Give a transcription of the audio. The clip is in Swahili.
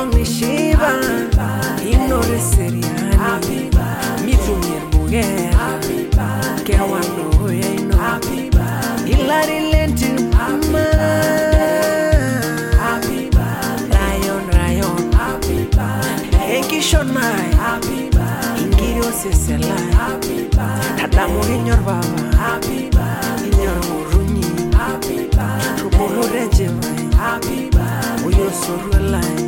ni shiba inore seriani mitumie buge ke wano yaino ilari lenti mama rayon ekishon mai ingirio sesela tadamu inyor baba inyor murunyi tubulu reje mai uyo soru lai